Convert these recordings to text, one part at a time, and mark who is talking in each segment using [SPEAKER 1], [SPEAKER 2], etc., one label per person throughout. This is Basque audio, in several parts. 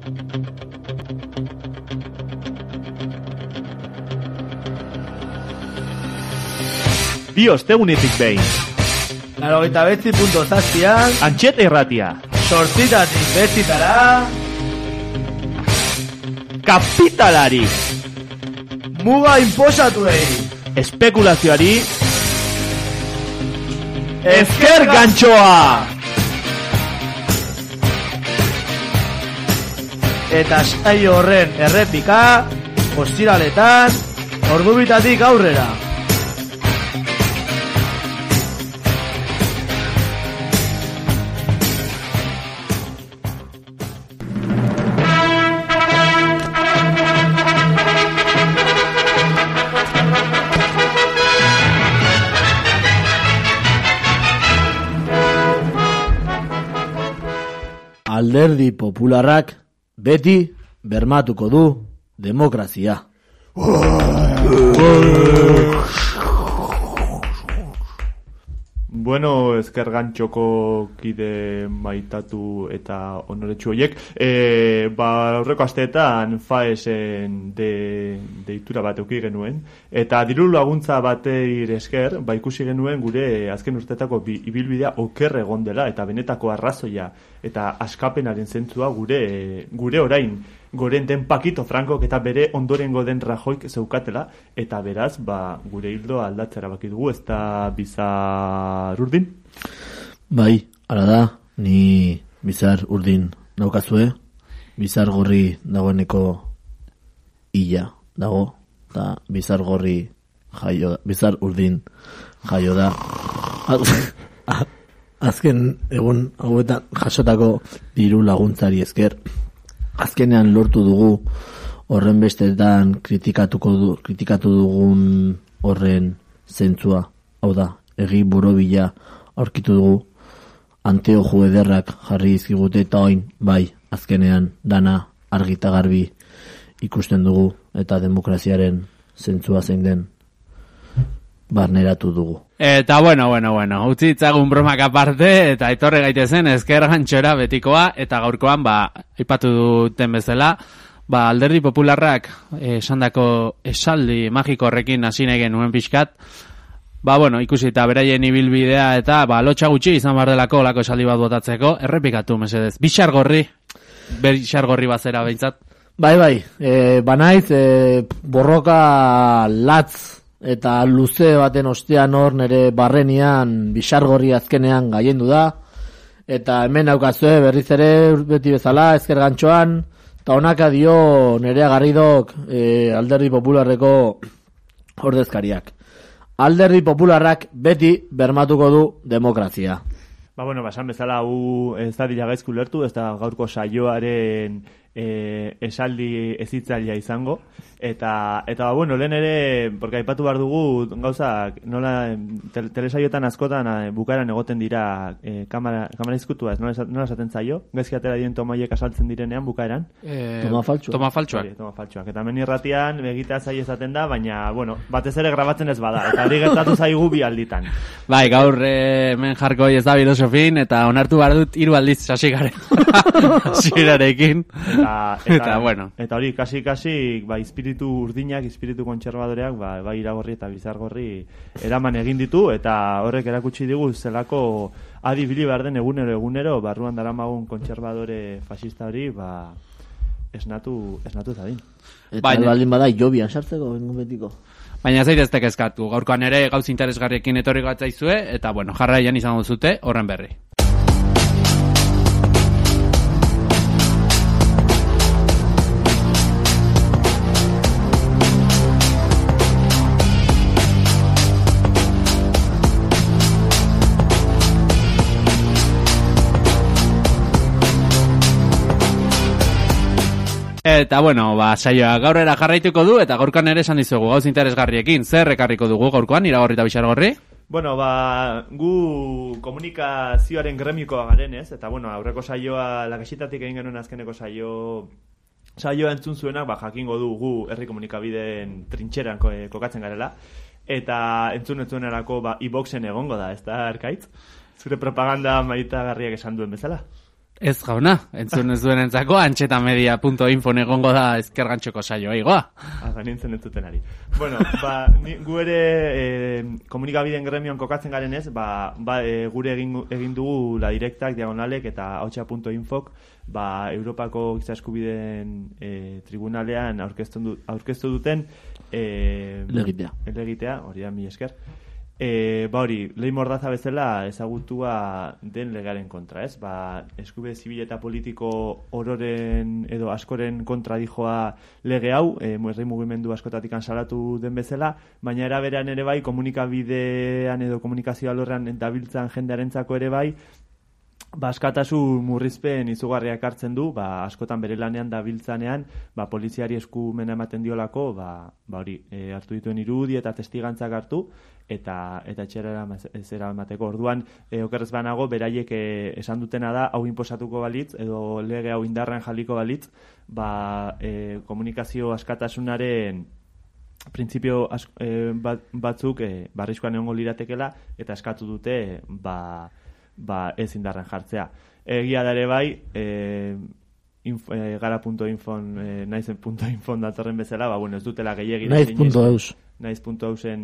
[SPEAKER 1] Bi ostegunetik behin.
[SPEAKER 2] 89.7
[SPEAKER 1] Antxeta irratia.
[SPEAKER 2] 8 bezitara.
[SPEAKER 1] Kapitalari.
[SPEAKER 2] Muga inposatuei.
[SPEAKER 1] Espekulazioari. Ezker gantxoa.
[SPEAKER 2] Eta saio horren errepika, ostiraletan, ordubitatik aurrera. Alderdi Popularrak beti bermatuko du demokrazia.
[SPEAKER 1] Bueno, ezker gantxoko kide maitatu eta onoretsu horiek. Aurreko asteetan FAESen deitura bat eduki genuen. Eta diru laguntza bateir esker, ikusi genuen gure azken urtetako ibilbidea oker egon dela eta benetako arrazoia eta askapenaren zentzua gure orain goren den Pakito Frankok eta bere ondorengo den Rajoyk zeukatela, eta beraz, gure hildo aldatzera baki dugu, ez da Bizar Urdin?
[SPEAKER 2] Bai, hala da, ni Bizar Urdin naukazue, Bizar Gorri dagoeneko illa dago, eta Bizar Gorri jaio da, Bizar Urdin jaio da. Azken egun hauetan jasotako diru laguntzari esker, azkenean lortu dugu horren bestetan kritikatu dugun horren zentzua. Hau da, egi borobila aurkitu dugu, anteojo ederrak jarri dizkigute eta oin, bai, azkenean dana argita garbi ikusten dugu eta demokraziaren zentzua zein den barneratu dugu.
[SPEAKER 3] Eta bueno, utzi itzagun bromak aparte, eta etorre gaitezen ezker gantxora betikoa, eta gaurkoan, aipatu duten bezala, Alderdi Popularrak esandako esaldi magiko horrekin hasi nahi genuen pixkat, ikusi eta beraien ibilbidea, eta lotxa gutxi izan behar delako lako esaldi bat botatzeko, errepikatu mesedez. Bizar gorri bazera behintzat. Bai,
[SPEAKER 2] banaiz, borroka latz, eta luze baten ostean hor nere barrenian Bizargorri azkenean gaiendu da, eta hemen daukazue berriz ere beti bezala ezker gantxoan, eta honaka dio Nerea Garridok Alderdi Popularreko ordezkariak. Alderdi Popularrak beti bermatuko du demokrazia.
[SPEAKER 1] Esan bezala hau ez da dira gaizku lertu, ez da gaurko saioaren esaldi ezitzailea izango, eta lehen ere, porque aipatu behar dugu gauzak, nola telesaioetan askotan bukaeran egoten dira kamera izkutua, nola esaten zaio, gaizki atera dien tomaiek asaltzen direnean bukaeran.
[SPEAKER 3] Toma faltsuak.
[SPEAKER 1] Eta hemen irratian egitea zaio esaten da, baina, batez ere grabatzen ez bada, eta hori gertatu zaigu bi alditan.
[SPEAKER 3] Bai, gaur hemen jarko ez da filosofin, eta onartu behar dut 3 aldiz sasi garen zirarekin.
[SPEAKER 1] Eta hori, kasi, espiritu urdinak, espiritu kontserbadoreak, bai Iragorri eta Bizargorri eraman egin ditu, eta horrek erakutsi digu zelako adibili behar den egunero, barruan daramagun kontserbadore fascista hori, esnatu zadin.
[SPEAKER 2] Eta baldin bada, jobian sartzeko, bengun betiko.
[SPEAKER 3] Baina zaiteztek eskatu, gaurkoan ere gauz interesgarriekin etorri gatzaizue, eta jarraian izango zute horren berri. Eta saioa gaurrera jarraituko du, eta gaurkoan ere esan dizugu gauz interesgarriekin. Zer ekarriko dugu gaurkoan, Iragorri eta Bizargorri?
[SPEAKER 1] Gu komunikazioaren gremikoa garen, ez? Eta aurreko saioa, lagaxitatik egin genuen azkeneko saioa entzun zuenak, jakingo du gu herri komunikabideen trintxeran kokatzen garela. Eta entzun erako iBoxen egongo da, ez da, Arkaitz? Zure propaganda maitagarriak esan duen bezala?
[SPEAKER 3] Ez jauna, entzun ez duen entzako, antxetamedia.info egongo da ezkergantxoko saioa igoa.
[SPEAKER 1] Nintzen entzutenari. Bueno, gu ere komunikabideen gremioan kokatzen garen ez, gure egin dugu La Directak, Diagonalek eta hautsa.infok, Europako Giza Eskubideen tribunalean aurkeztu duten elegitea, hori da, mila esker. Hori, lei mordaza bezala ezagutua den legearen kontra, ez? Eskubide zibil eta politiko ororen edo askoren kontra dijoa lege hau, herri mugimendu askotatik salatu den bezala, baina era berean ere bai, komunikabidean edo komunikazio alorrean dabiltzan jendearentzako ere bai, askatasun murrizpen izugarriak hartzen du, askotan bere lanean dabiltzanean, poliziari eskumena ematen diolako, hori, hartu dituen irudi eta testigantzak hartu, eta etxera zera emateko. Orduan, okerrez banago, beraiek esan dutena da, hau inposatuko balitz, edo lege hau indarran jaliko balitz, komunikazio askatasunaren printzipio batzuk arriskuan egongo liratekela, eta eskatu dute, ez indarren jartzea. Egia da ere bai, gara.infon, naizen.infon datorren bezala, ez dutela gehiagin.
[SPEAKER 2] Naiz.eus.
[SPEAKER 1] Naiz.eusen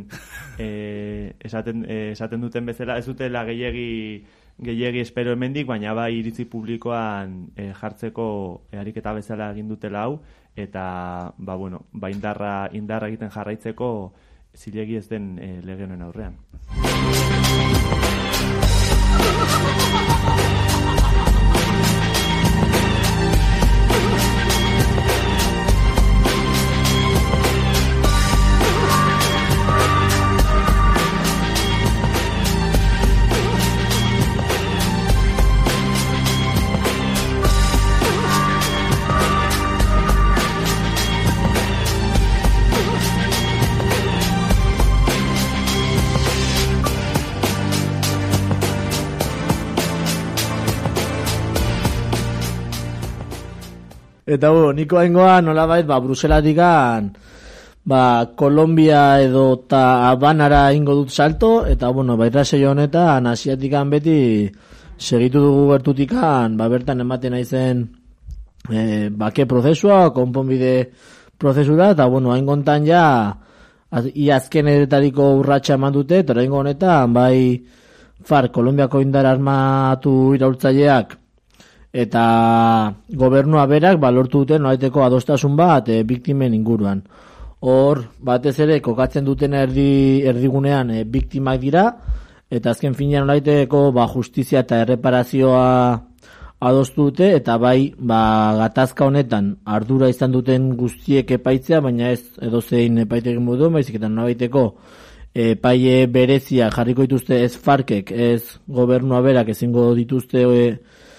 [SPEAKER 1] esaten duten bezala, ez dutela gehiagi espero hemendik, baina bai iritzi publikoan jartzeko ariketa bezala egin dutela hau, eta indarra egiten jarraitzeko zilegi ez den lege honen aurrean.
[SPEAKER 2] Eta niko haingoa nolabait Bruselatikan Kolombia edo eta Habanara ingo dut salto, eta irrasio honetan Asiatikan beti segitu dugu gertutikan, bertan ematen naizen bake prozesua, konponbide prozesura, eta hain gontan ja azken eretariko urratxa eman dute, eta hain honetan FARC, Kolombiako indar armatu iraultzaileak, eta gobernua berak lortu duten nolaiteko adostasun bat biktimen inguruan. Hor, batez ere, kokatzen duten erdigunean biktimak dira, eta azken finean nolaiteko justizia eta erreparazioa adostu dute, eta gatazka honetan ardura izan duten guztiek epaitzea, baina ez edozein epaitegi modu, baizik eta nolaiteko epaile berezia jarriko dituzte ez FARCek, ez gobernua berak ezingo dituzte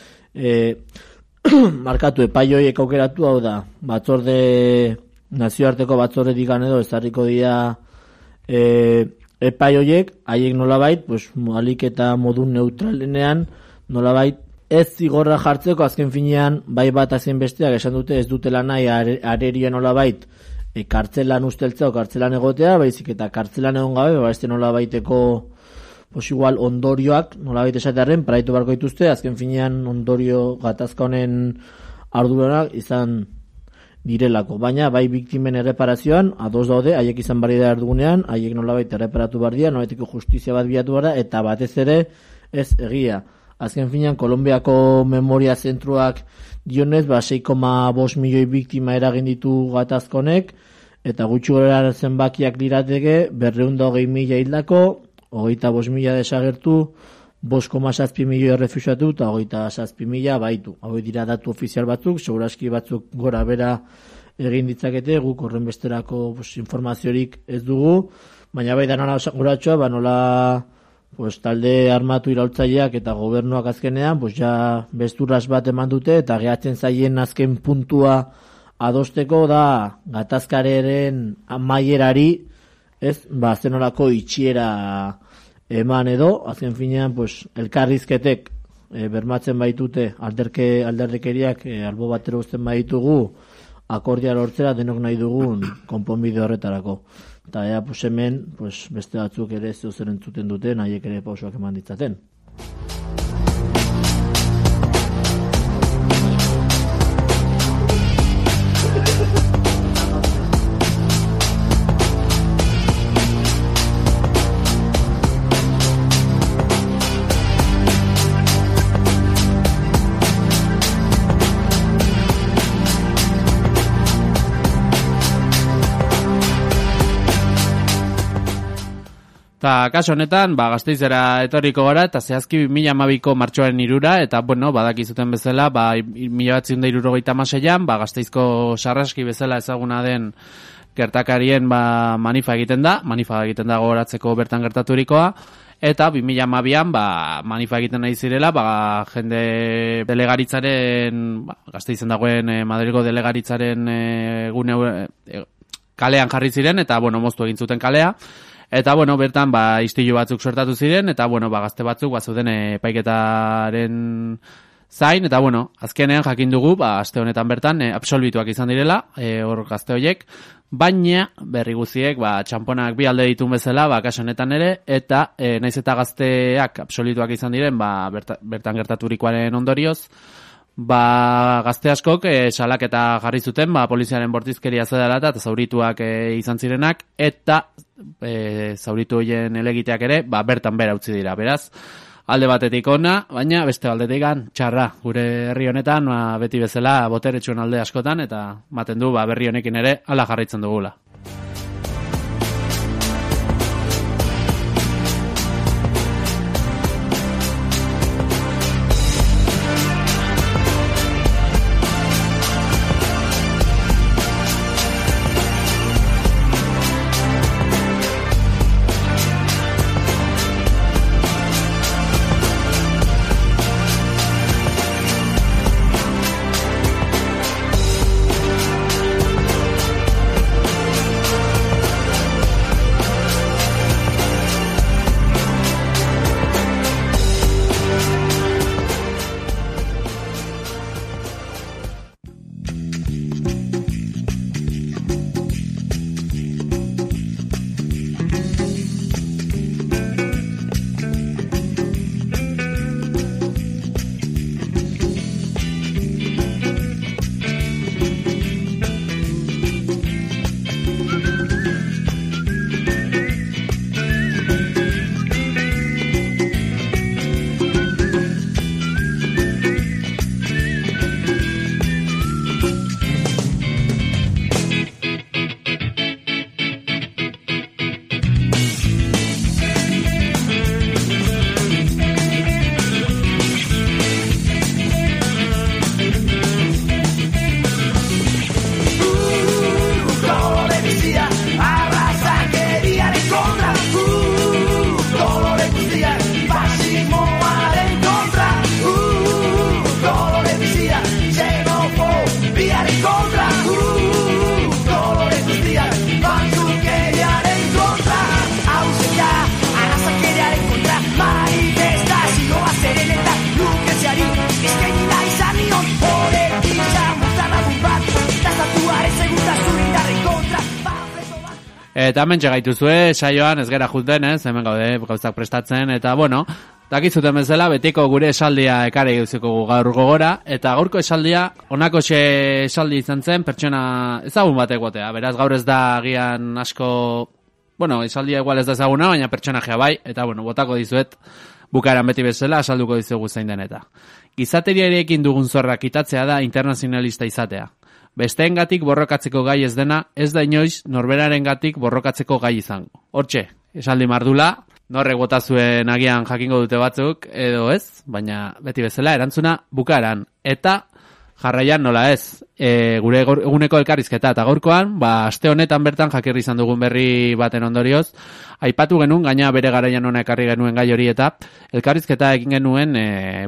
[SPEAKER 2] markatu epaioiek aukeratu, hau da, nazioarteko batzorde digan edo ezarriko dira epaioiek, haiek nolabait, alik eta modu neutralenean, nolabait, ez zigorra jartzeko azken finean, bat azken besteak esan dute ez dutela nahi areria nolabait, kartzelan usteltzea o kartzelan egotea, baizik eta kartzelan egon gabe, este nolabaiteko igual ondorioak nolabait esatearen paraitu barko dituzte, azken finean ondorio gatazka honen arduranak izan direlako, baina biktimen erreparazioan ados daude, haiek izan barri da erdugunean, haiek nolabait erreparatu bardia, nolabaiteko justizia bat bilatu bara, eta batez ere ez egia. Azken finean Kolombiako memoria zentruak dionez, 6,5 milioi biktima eragin ditu gatazkonek, eta gutxi gorera zenbakiak lirateke 220.000 hildako, 25.000 desagertu, 5,7 milioi errefuxiatu eta 27.000 baitu. Hau dira datu ofizial batzuk, seguraski batzuk gora bera egin ditzakete, guk horren besterako informaziorik ez dugu, baina da nola guratxoa, nola talde armatu iraultzaileak eta gobernuak azkenean, ja besturras bat eman dute, eta gehatzen zaien azken puntua adosteko da gatazkareren amaierari, zenolako itxiera eman edo, azken finean, elkarrizketek bermatzen baitute alderdikeriak albo batero uzten baitugu akordia lortzera denok nahi dugun konponbide horretarako. Eta hemen beste batzuk ere zeuzer entzuten duten, haiek ere pausoak eman ditzaten.
[SPEAKER 3] Ta kaso honetan, Gasteizera etorriko gara, eta zehazki 2012ko martxoaren 3 eta, bueno, badakizuten bezala, 1976an, Gasteizko sarraski bezala ezaguna den gertakarien manifa egiten da gogoratzeko bertan gertaturikoa, eta 2012an manifa egiten nahi zirela, jende delegaritzaren, Gasteizen dagoen Madrilgo delegaritzaren kalean jarri ziren, eta, bueno, moztu egin zuten kalea, eta, bueno, bertan, istilu batzuk sortatu ziren, eta, bueno, gazte batzuk, zuten epaiketaren zain, eta, bueno, azkenean jakin dugu, aste honetan bertan, absolbituak izan direla, hor gazte horiek, baina, berri guziek, txamponak bi alde ditun bezala, kaso honetan ere, eta, naiz eta gazteak absolbituak izan diren, bertan gertaturikoaren ondorioz, gazte askok salaketa jarri zuten, poliziaren bortizkeria zedala eta zaurituak izan zirenak, eta zauritu horien elegiteak ere, bertan bera utzi dira, beraz, alde batetik ona, baina beste aldetik txarra, gure herri honetan, beti bezala boteretsuen alde askotan, eta maten du, berri honekin ere, hala jarraitzen dugula. Eta hemen txegaituzue, saioan ez gara juten, hemen gaude gauzak prestatzen, eta bueno, dakizuten bezala, betiko gure esaldia ekarri guziko gaur gogora, eta gaurko esaldia, honako esaldi izan zen, pertsona ezagun batek gotea, beraz gaur ez da agian asko, bueno, esaldia igual ez da ezaguna, baina pertsonajea bai, eta bueno, botako dizuet, bukaeran beti bezala, asalduko dizugu zein den eta. Gizateriarekin dugun zorra kitatzea da internazionalista izatea. Besteengatik borrokatzeko gai ez dena, ez da inoiz norberarengatik borrokatzeko gai izango. Hortxe, esaldi mardula, norrek bota zuen agian jakingo dute batzuk, edo ez, baina beti bezala erantzuna bukaeran. Eta jarraian nola ez, gure eguneko elkarrizketa eta gaurkoan, aste honetan bertan jakirri izan dugun berri baten ondorioz, aipatu genuen, gaina bere garaian hona ekarri genuen gai hori eta elkarrizketa egin genuen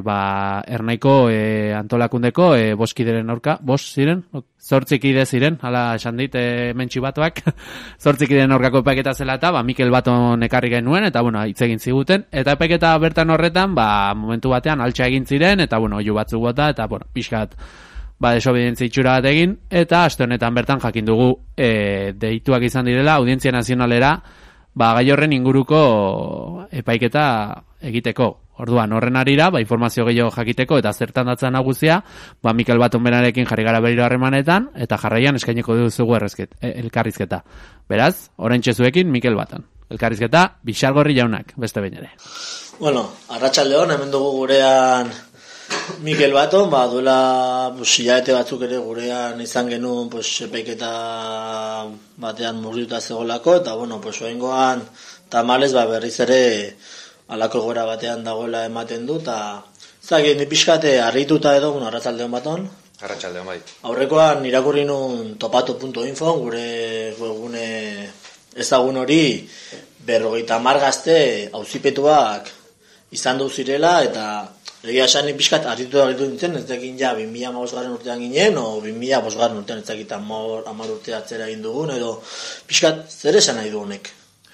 [SPEAKER 3] Ernaiko antolakundeko boskideren aurka, ziren? 8 kide ziren, hala esan dit mentxibatuak, 8 kideren aurkako epaiketa zela eta Mikel Baton ekarri genuen, eta bueno, hitz egin ziguten, eta epaiketa bertan horretan, momentu batean altxa egin ziren, eta bueno, oihu batzuk bota, eta bueno, pixkat, desobedientzia itxura bat egin, eta aste honetan bertan jakin dugu deituak izan direla, Audientzia Nazionalera, gai horren inguruko epaiketa egiteko. Orduan, horren arira, informazio gehiago jakiteko eta zertan datzan nagusia, Mikel Baton berarekin jarri gara berriro harremanetan, eta jarraian eskaineko duzugu elkarrizketa. Beraz, oraintxe zuekin Mikel Baton. Elkarrizketa, Bixargorri jaunak, beste behin ere.
[SPEAKER 2] Bueno, arratsaldeon, hemen dugu gurean Mikel Baton, duela hilabete batzuk ere gurean izan genuen epaiketa batean murgituta zegoelako, eta oraingoan tamalez berriz ere halako egoera batean dagoela ematen du, eta ni pixkate harrituta edo, arratsaldeon Baton.
[SPEAKER 4] Arratsaldeon bai.
[SPEAKER 2] Aurrekoan irakurri nun topatu.info, gure webgune ezagun hori 50 gazte auzipetuak izan du zirela, eta egia esan pixkat harritu nintzen, ez dakin 2015 urtean ginen, o 2005 urtean ez dakit 10 urte atzera egin dugun, edo pixkat zer esan nahi du honek?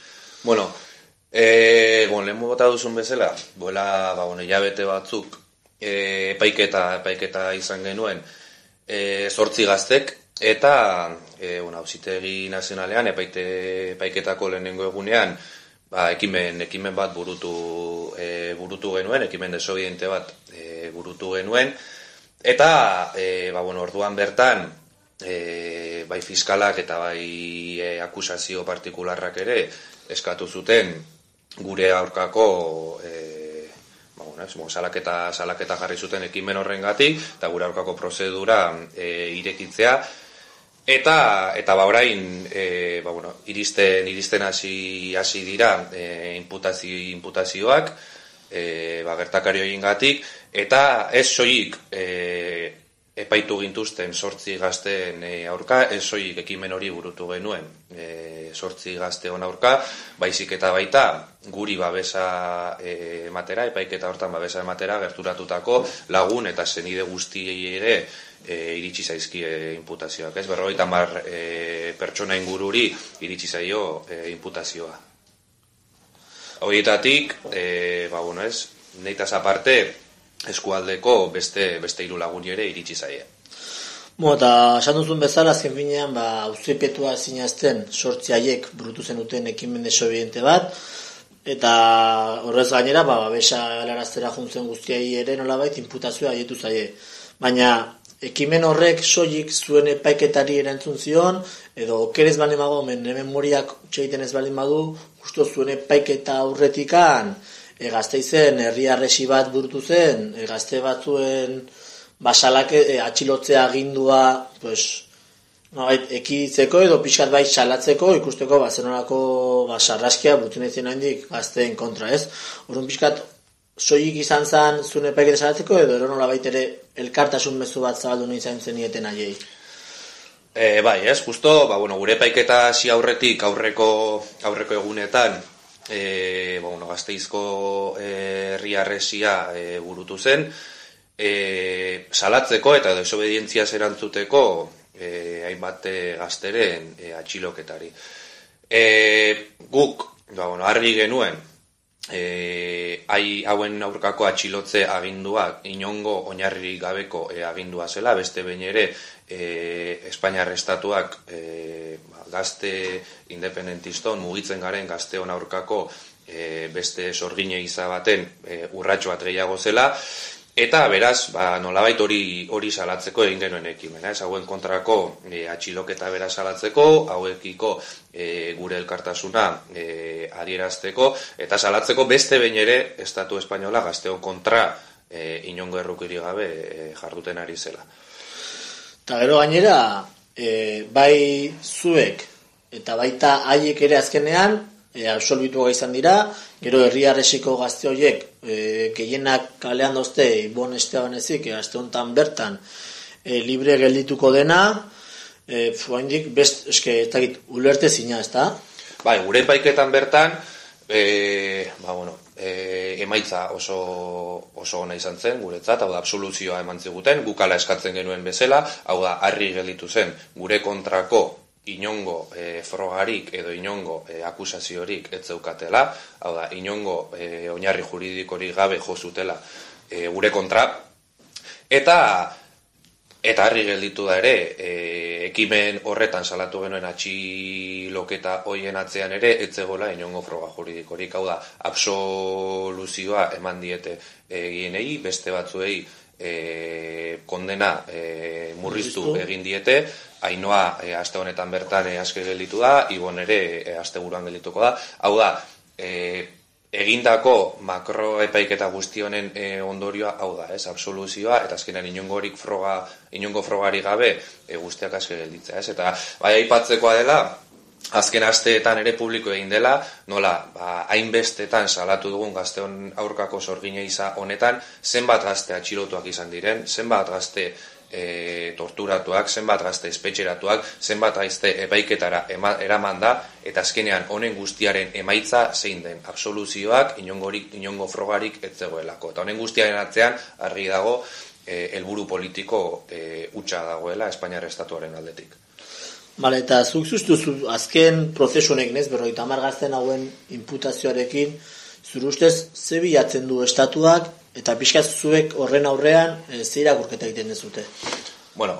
[SPEAKER 4] Lehen bota duzun bezala, hilabete batzuk epaiketa izan genuen 8 gaztek, eta Auzitegi Nazionalean epaiketako lehenengo egunean ekimen bat burutu genuen, ekimen desobediente bat burutu genuen, eta orduan bertan bai fiskalak eta bai akusazio partikularrak ere eskatu zuten gure aurkako salaketa jarri zuten ekimen horrengatik, eta gure aurkako prozedura irekitzea, eta orain iristen hasi dira imputazioak gertakari horiengatik, eta ez soilik epaitu gintuzten 8 gazteen aurka, ez soilik ekimen hori burutu genuen 8 gazteon aurka, baizik eta baita guri babesa ematera, epaiketa hortan babesa ematera gerturatutako lagun eta senide guztiei ere iritsi zaizkie imputazioak, ez? 50 pertsona ingururi iritsi zaio imputazioa. Horietatik, neitaz aparte, eskualdeko beste 3 laguni ere iritsi zaie.
[SPEAKER 2] Eta esan duzun bezala, azken finean, auzipetua zinazten 8 haiek burutu zenuten ekimen desobediente bat, eta horrez gainera, babesa helaraztera juntzen guztiai ere nolabait imputazioa haietu zaie. Baina, ekimen horrek soilik zuen epaiketari erantzun zion, edo okerez baldin mago, memoriak txeiten ez baldin badu, justo zuen epaiketa aurretikan, Gasteizen herri arresi bat burutu zen, gazte batzuen atxilotzea agindua ekiditzeko edo pixkat bai salatzeko, ikusteko zenolako sarraskia burutzen ezin handik gazteen kontra, ez? Orduan pixkat soilik izan zen zuen epaiketa salatzeko edo nola baitere elkartasun mezu bat zabaldu nahi izan zenieten haiei?
[SPEAKER 4] Bai, ez, justo, gure epaiketa hasi aurretik aurreko egunetan Gasteizko herri arresia burutu zen, salatzeko eta desobedientziaz erantzuteko hainbat gazteren atxiloketari. Guk, argi genuen, hauen aurkako atxilotze agindua inongo oinarririk gabeko agindua zela, beste behin ere Espainiar estatuak gazte independentiston mugitzen garen gazteon aurkako beste sorgine iza baten urratxo bat gehiago zela, eta beraz nolabait hori salatzeko egin genuen ekimena, hauen kontrako atxiloketa beraz salatzeko, hauekiko gure elkartasuna adierazteko, eta salatzeko beste behin ere Estatu Espainola gazteon kontra inongo errukiri gabe jarduten ari zela.
[SPEAKER 2] Eta gero gainera, bai zuek eta baita haiek ere azkenean absolbitua izan dira, gero herri arresiko gazte horiek gehienak kalean dozte Ibon Estebanezik aste honetan bertan libre geldituko dena, oraindik ulerte zina, ezta?
[SPEAKER 4] Bai, gure epaiketan bertan emaitza oso ona izan zen guretzat, hau da absoluzioa eman ziguten, gukala eskatzen genuen bezala, hau da harri gelditu zen gure kontrako inongo frogarik edo inongo akusaziorik ez zeukatela, hau da inongo oinarri juridikorik gabe jo zutela gure kontra, eta harri gelditu da ere ekimen horretan salatu genuen atxiloketa hoien atzean ere ez zegoela inongo froga juridikorik, hau da absoluzioa eman diete egienei, beste batzuei kondena murriztu egin diete, Ainhoa aste honetan bertan aske gelditu da, Ibon ere asteburuan geldituko da, hau da egindako makroepaiketa guzti honen ondorioa hau da, ez, absoluzioa, eta azkenean inongo frogari gabe guztiak aske gelditzea, ez, eta bai aipatzekoa dela, azken asteetan ere publiko egin dela, nola, hainbestetan salatu dugun gazteon aurkako sorgina honetan, zenbat gazte atxilotuak izan diren, zenbat gazte torturatuak, zenbat gazte espetxeratuak, zenbat gazte epaiketara eraman da, eta azkenean honen guztiaren emaitza zein den, absoluzioak, inongo frogarik ez zegoelako. Eta honen guztiaren atzean, argi dago, helburu politiko hutsa dagoela Espainiar Estatuaren aldetik.
[SPEAKER 2] Bale, eta zuk zuztuzu azken prozesu honek, nez, 50 gazten hauen imputazioarekin, zure ustez, ze bilatzen du estatuak, eta pixkat zuek horren aurrean ze irakurketa egiten dezute?
[SPEAKER 4] Bueno,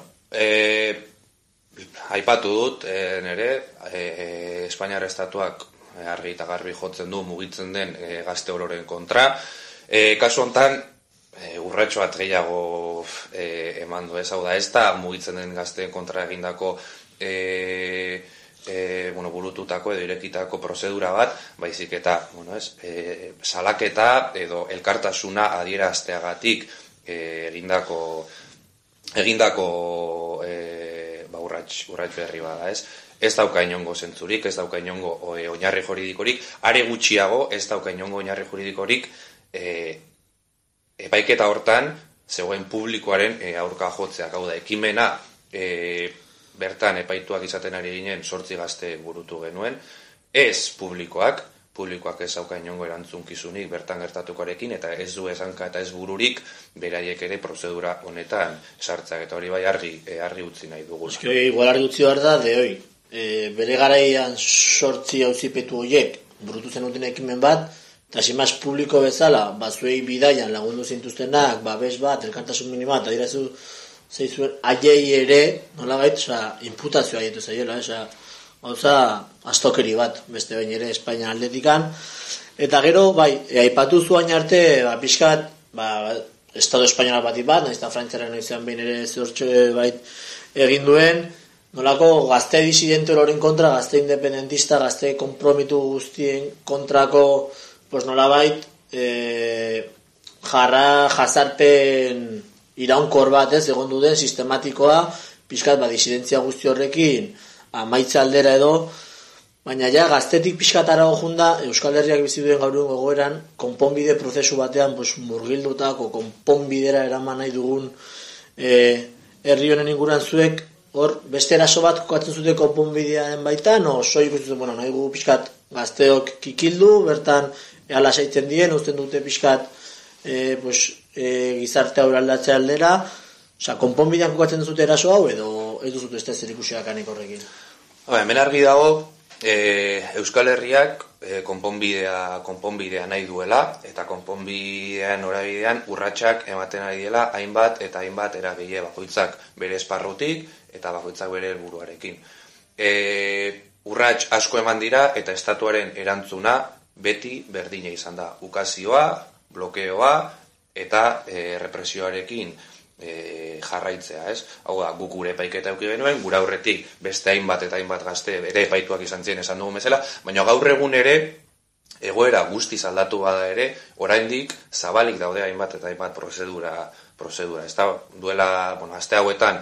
[SPEAKER 4] aipatu dut, nere, Espainiar Estatuak argi eta garbi jotzen du mugitzen den gazte ororen kontra. Kasu honetan, urratxo bat gehiago eman du, ez hau da, ez da mugitzen den gazteen kontra egindako burututako edo irekitako prozedura bat, baizik eta salaketa edo elkartasuna adierazteagatik egindako urrats berri bada, ez? Ez dauka inongo zentzurik, ez dauka inongo oinarri juridikorik, are gutxiago ez dauka inongo oinarri juridikorik epaiketa hortan zegoen publikoaren aurka jotzeak, hau da, ekimena bertan epaituak izaten ari ginen 8 gazte burutu genuen, ez publikoak ez dauka inongo erantzunkizunik bertan gertatukoarekin, eta ez du esanka eta ez bururik beraiek ere prozedura honetan sartzak, eta hori bai argi utzi nahi dugu.
[SPEAKER 2] Igual argi utzi behar da, de hoi, bere garaian 8 auzipetu horiek burutu zenuten ekimen bat, eta simaz publiko bezala, zuei bidaian lagundu zintuztenak, babes bat, elkartasun minimat, eta dirazu zeizuen aiei ere, nolabait, imputazioa aietu zaiola, gauza astokeri bat, beste bain ere Espainia aldetikan, eta gero, aipatu zuain arte, pixkat, Estado Espainola bat, nahiz eta Frantziaren izan behin ere zehortxo bait egin duen, nolako gazte disidente horren kontra, gazte independentista, gazte kompromitu guztien kontrako, nolabait, jazarpen iraunkor bat egon duden sistematikoa, pixkat disidentzia guzti horrekin amaitza aldera edo, baina ja gaztetik pixkat arago junda Euskal Herriak bizi duen gaur egun egoeran konponbide prozesu batean murgildutako konponbidera eraman nahi dugun herri honen inguruan zuek hor beste eraso bat kokatzen zute konponbidearen baitan, o soik ikusten nahi gu pixkat gazteok kikildu, bertan alasaitzen dien, uzten dute pixkat gizarte hau aldatzea aldera, konponbidean kokatzen duzute eraso hau, edo ez duzute ez zer ikusiak anik horrekin?
[SPEAKER 4] Hemen argi dago, Euskal Herriak konponbidea nahi duela, eta konponbidean norabidean urratsak ematen ari dela hainbat eta hainbat eragile bakoitzak bere esparrutik eta bakoitzak bere helburuarekin. Urrats asko eman dira eta estatuaren erantzuna beti berdina izan da. Ukazioa, blokeoa eta represioarekin jarraitzea, ez? Hau da, guk gure epaiketa eduki genuen, gure aurretik beste hainbat eta hainbat gazte ere epaituak izan ziren esan dugun bezala, baina gaur egun ere egoera guztiz aldatu bada ere, oraindik zabalik daude hainbat eta hainbat prozedura. Ez da, duela, aste hauetan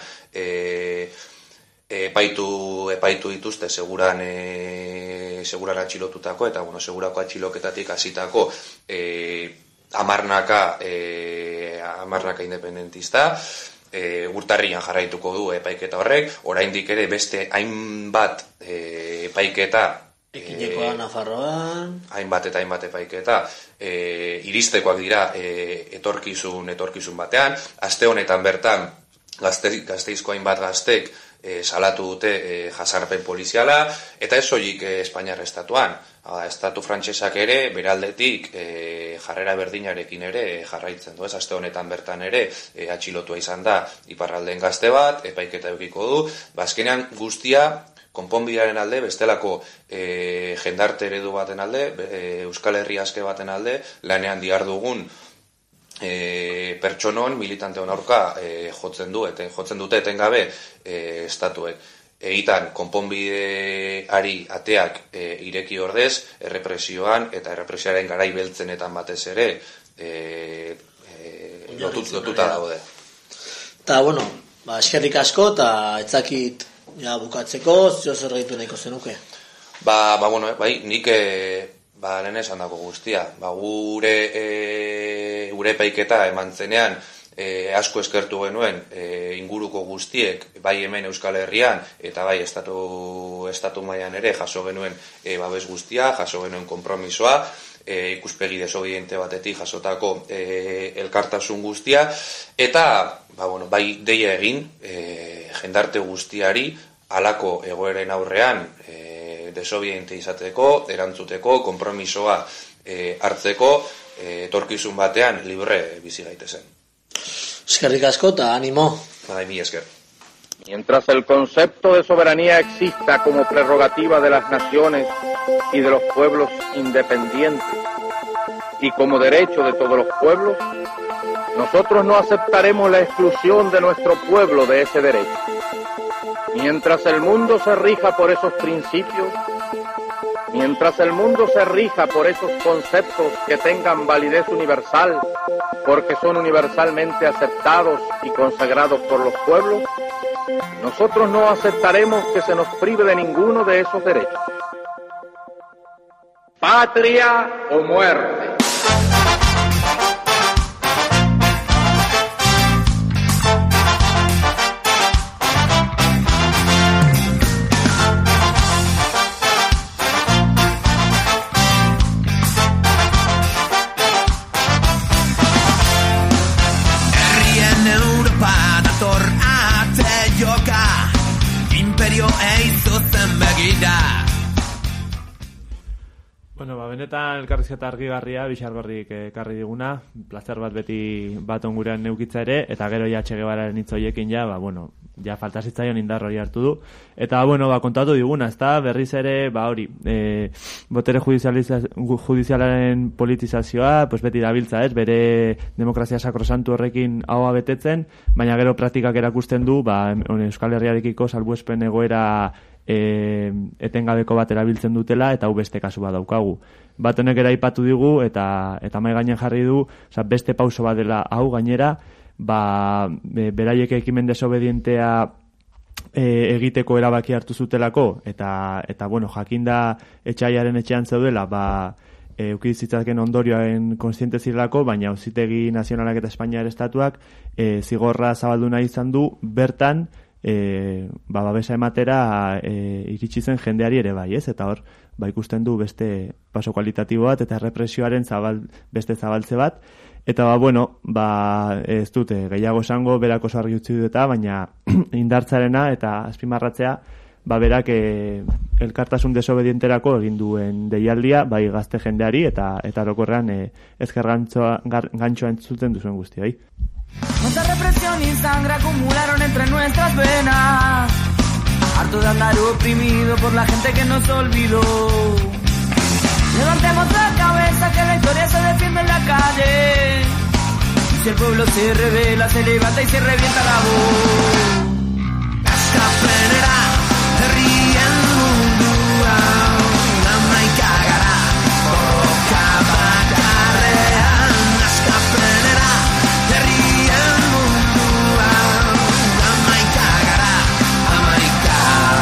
[SPEAKER 4] epaitu dituzte seguran atxilotutako eta segurako atxiloketatik hasitako amarnaka independentista, urtarrian jarraituko du epaiketa horrek, oraindik ere beste hainbat epaiketa
[SPEAKER 2] Ekinekoa Nafarroan
[SPEAKER 4] hainbat eta hainbat epaiketa iristekoak dira etorkizun batean. Aste honetan bertan Gasteizko hainbat gaztek salatu dute jazarpen poliziala, eta ez soilik Espainiar Estatuan. Estatu frantsesak ere, beraldetik jarrera berdinarekin ere jarraitzen du. Aste honetan bertan ere atxilotua izan da iparraldeen gazte bat, epaiketa edukiko du. Azkenean guztia konponbidearen alde, bestelako jendarte eredu baten alde, Euskal Herri aske baten alde, lanean dihardugun pertsonon, militanteon aurka jotzen dute etengabe estatuek. egitan konponbideari ateak ireki ordez, errepresioan eta errepresioaren garai beltzenetan batez ere lotuta daude.
[SPEAKER 2] Eta, bueno, eskerrik asko, eta etzakit bukatzeko, zer gehitu nahiko zenuke?
[SPEAKER 4] Bueno, nik lehen esan dago guztia. Gure epaiketa eman zenean, asko eskertu genuen inguruko guztiek, bai hemen Euskal Herrian eta bai estatu mailan ere jaso genuen babes guztia, jaso genuen konpromisoa, ikuspegi desobediente batetik jasotako elkartasun guztia, eta bai deia egin jendarte guztiari halako egoeren aurrean desobediente izateko, erantzuteko, konpromisoa hartzeko, etorkizun batean libre bizi gaitezen.
[SPEAKER 2] Eskerrik asko eta ánimo.
[SPEAKER 4] Mi esker.
[SPEAKER 5] Mientras el concepto de soberanía exista como prerrogativa de las naciones y de los pueblos independientes y como derecho de todos los pueblos, nosotros no aceptaremos la exclusión de nuestro pueblo de ese derecho. Mientras el mundo se rija por esos principios, mientras el mundo se rija por esos conceptos que tengan validez universal, porque son universalmente aceptados y consagrados por los pueblos, nosotros no aceptaremos que se nos prive de ninguno de esos derechos. Patria o muerte.
[SPEAKER 1] Bueno, benetan elkarrizketa argigarria, bixargarrik ekarri diguna, plazer bat beti bat ongurean neukitza ere, eta gero ja Che Guevararen hitz horiekin ja falta zitzaion indar hori hartu du. Eta, kontatu diguna, ezta, berriz ere, hori, botere judizialaren politizazioa, beti dabiltza, ez, bere demokrazia sakrosantu horrekin ahoa betetzen, baina gero praktikak erakusten du, Euskal Herriarekiko salbuespen egoera etengabeko bat erabiltzen dutela, eta hau beste kasu bat daukagu. Bat honek eraipatu digu eta mai gainen jarri du, beste pauso bat dela hau gainera, beraiek ekimen desobedientea egiteko erabaki hartu zutelako, eta jakinda etxaiaren etxean zeudela, eukidizitzaken ondorioen konstiente zirelako, baina Auzitegi Nazionalak eta Espainiar Estatuak zigorra zabaldu nahi izan du, bertan babesa ematera iritsi zen jendeari ere bai, ez? Eta hor, ikusten du beste paso kualitatibo bat eta errepresioaren beste zabaltze bat, eta ez dute gehiago esango, berak oso argi utzi dut baina indartzarena eta azpimarratzea, berak elkartasun desobedienterako egin duen deialdia, bai gazte jendeari eta orokorrean ezker gantxoa entzuten duzuen guztioi.
[SPEAKER 6] Nuestra represión y sangre acumularon entre nuestras venas, harto de andar oprimido por la gente que nos olvidó. Levantemos la cabeza que la historia se defiende en la calle, y si el pueblo se revela, se levanta y se revienta la voz. Askapenera, herrien mundua, amaika gara, borroka bakarrean. Askapenera, herrien mundua, amaika gara, amaika.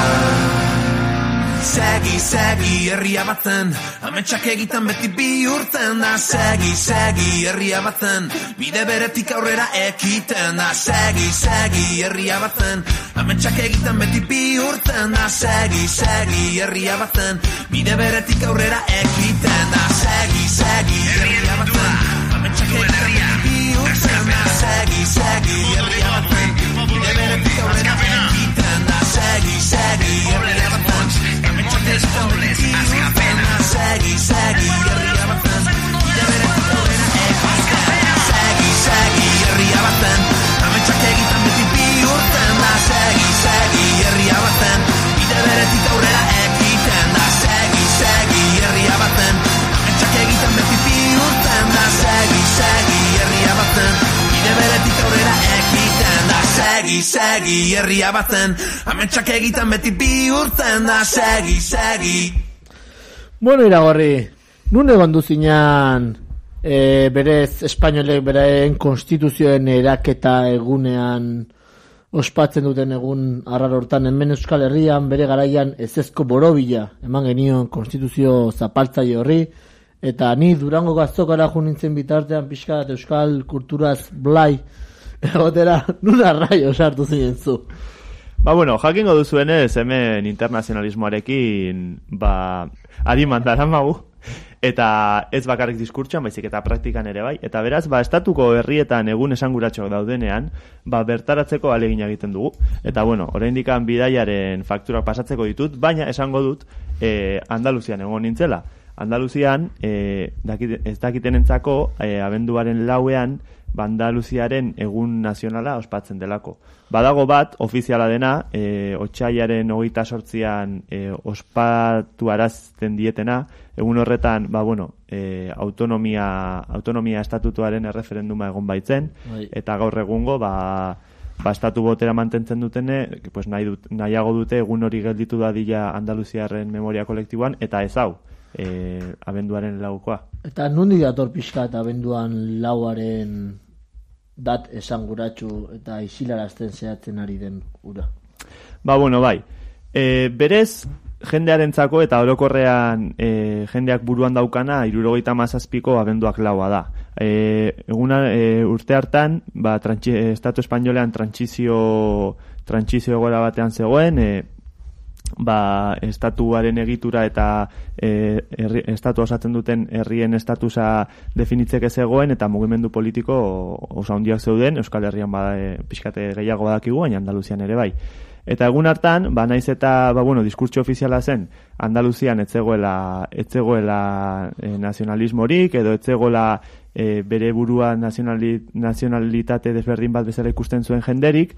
[SPEAKER 6] Segi, herria batzen, ametsak egiten beti bihurtzen da. Segi, herria batzen, bide beretik aurrera ekiten da. Segi, herria batzen, ametsak egiten beti bihurtzen da. Segi, herria batzen, bide beretik aurrera ekiten da. Segi, herria batzen, ametsak egiten beti bihurtzen da. Segi, herria batzen, bide beretik aurrera ekiten da. Segi, herria batzen, ametsak egiten beti bihurtzen da. Segi, herria batzen, bide beretik aurrera ekiten da. Segi, herria batzen, ametsak egiten beti bihurtzen da. Segi, herria batzen, bide beretik aurrera ekiten da. Segi, herria batzen, ametsak egiten beti bihurtzen da. Segi, herria batzen, bide beretik aurrera ekiten da. Segi, segi, herria batzen, ametsak egiten beti bihurtzen da, segi.
[SPEAKER 2] Bueno, Iragorri, nun egon duzinan berez espainolek beraien konstituzioen eraketa egunean ospatzen duten egun arrar hortan, hemen Euskal Herrian bere garaian ezezko borobila eman genion konstituzio zapaltzaile horri, eta ni Durango Gaztokara jo nintzen bitartean pixka euskal kulturaz blai egotera, nun arraio sartu zinen zu?
[SPEAKER 1] Ba, bueno, jakingo duzuenez, hemen internazionalismoarekin, adiman daramagu, eta ez bakarrik diskurtsoan, baizik eta praktikan ere bai, eta beraz, estatuko herrietan egun esanguratxok daudenean, bertaratzeko ahalegina egiten dugu, eta bueno, oraindikan bidaiaren fakturak pasatzeko ditut, baina esango dut, Andaluzian egon nintzela. Andaluzian, ez dakitenentzako, abenduaren 4ean, Andaluziaren egun nazionala ospatzen delako. Badago bat, ofiziala dena, otsailaren 28an ospatu arazten dietena, egun horretan, autonomia estatutuaren erreferenduma egon baitzen, eta gaur egungo, estatu botera mantentzen dutene, pues nahiago dute egun hori gelditu dadila Andaluziarren memoria kolektiboan, eta ez hau, abenduaren 4koa.
[SPEAKER 2] Eta nundi dator pixka eta abenduan 4aren dat esanguratsu eta isilarazten zehatzen ari den ura?
[SPEAKER 1] Bai. Berez, jendearentzako eta orokorrean jendeak buruan daukana 77ko abenduak 4a da. Urte hartan, Estatu Espainolean trantsizio egoera batean zegoen, estatuaren egitura eta estatu osatzen duten herrien estatusa definitzeke zegoen, eta mugimendu politiko oso handiak zeuden, Euskal Herrian pixkate gehiago badakigu, baina Andaluzian ere bai. Eta egun hartan, naiz eta diskurtso ofiziala zen, Andaluzian etzegoela nazionalismorik, edo etzegoela bere burua nazionalitate desberdin bat bezala ikusten zuen jenderik,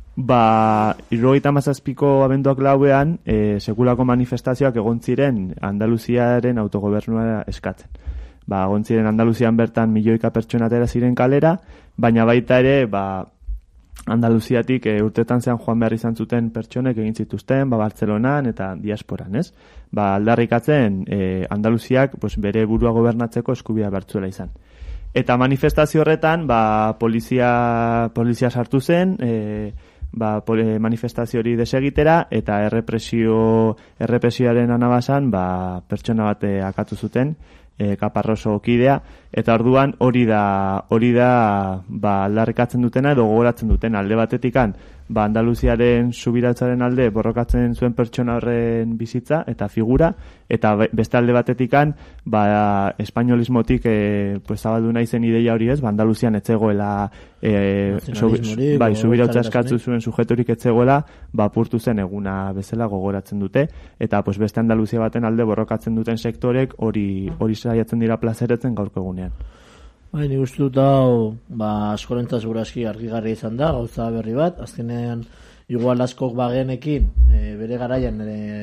[SPEAKER 1] 77ko abenduak 4ean sekulako manifestazioak egon ziren Andaluziaren autogobernua eskatzen. Egon ziren Andaluzian bertan milioika pertsona atera ziren kalera, baina baita ere Andaluziatik urtetan zean joan behar izan zuten pertsonek egin zituzten, Bartzelonan eta diasporan, ez? Aldarrikatzen Andaluziak bere burua gobernatzeko eskubidea bertzuela izan. Eta manifestazio horretan polizia sartu zen, manifestazio hori desegitera, eta errepresioaren anabasan pertsona bat akatu zuten, Kaparroso kidea, eta orduan hori da aldarrikatzen dutena edo gogoratzen duten alde batetikan, Andaluziaren subiratzaren alde borrokatzen zuen pertsona horren bizitza eta figura, eta beste alde batetikan espainolismotik zabaldu nahi zen ideia hori ez, Andaluzian etzegoela subiratza eskatzu zuen sujeturik etzegoela, apurtu zen eguna bezala gogoratzen dute, eta beste Andaluzia baten alde borrokatzen duten sektorek hori saiatzen dira plazeretzen gaurko egunean.
[SPEAKER 2] Nik uste dut hau, askorentzat seguraski argigarria izan da, gauza berri bat, azkenean igual askok bagenekin, bere garaian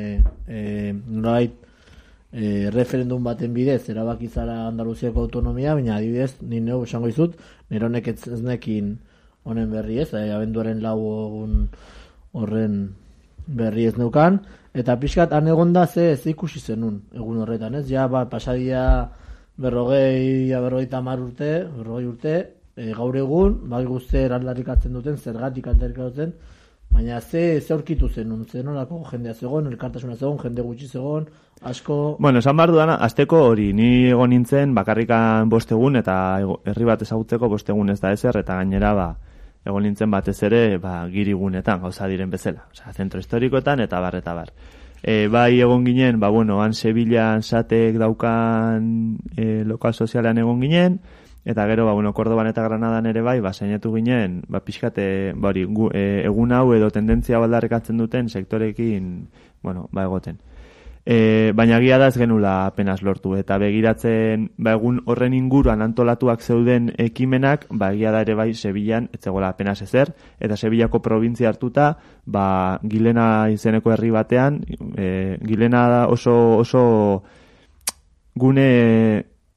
[SPEAKER 2] referendum baten bidez, erabakizara Andaluziako autonomia, baina adibidez, ni neu esango izut, nire honek ez nekin honen berri ez, abenduaren 4 egun horren berri ez neukan, eta pixkat han egonda ez ikusi zenun egun horretan, ez? Pasadia 40 urte, gaur egun, guzti aldarrikatzen duten, zergatik aldarrikatzen, baina ze aurkitu zenun, nolako jendea zegoen, elkartasuna zegoen, jende gutxi zegoen, asko...
[SPEAKER 1] Bueno, esan behar dudana, azteko hori, ni egon nintzen, bakarrikan 5 egun, eta herri bat ezagutzeko 5 egun ez da ezer, eta gainera, egon nintzen batez ere, girigunetan, gauza diren bezala, zentro historikoetan, eta bar. Bai egon ginen, han Sevillan Satek daukan lokal sozialean egon ginen, eta gero, Kordoban eta Granadan ere bai, sainetu ginen, pixkate, egun hau edo tendentzia baldarrekatzen duten sektorekin, egoten. Baina egia da ez genula apenas lortu, eta begiratzen, egun horren inguruan antolatuak zeuden ekimenak, egia da ere bai Sevillan etzegoela apenas ezer, eta Sevillako probintzia hartuta, Gilena izeneko herri batean, Gilena da oso gune